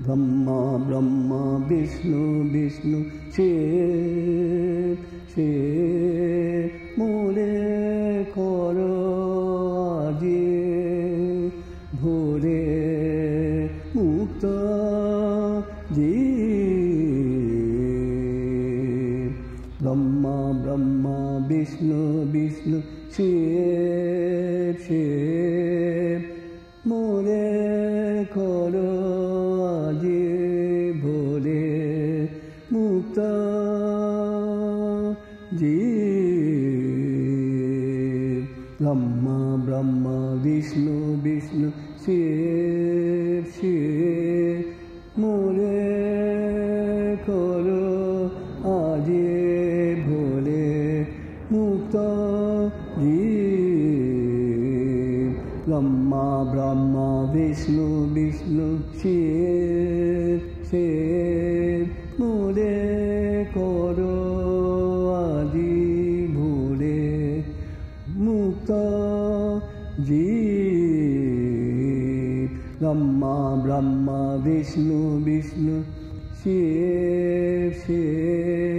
ব্রহ্মা ব্রহ্মা বিষ্ণু বিষ্ণু শিব শিব মোরে করো আজি ভোরে মুক্ত জীব। ব্রহ্মা ব্রহ্মা বিষ্ণু বিষ্ণু শিব শিব মোরে করো আজি ভোরে মুক্ত জীব। ব্রহ্মা ব্রহ্মা বিষ্ণু বিষ্ণু শিব শিব মোরে করো আজি ভোরে মুক্ত জীব। ব্রহ্মা ব্রহ্মা বিষ্ণু বিষ্ণু শিব শিব মোরে করো আজি ভোরে মুক্ত জীব। ব্রহ্মা ব্রহ্মা বিষ্ণু বিষ্ণু শিব শিব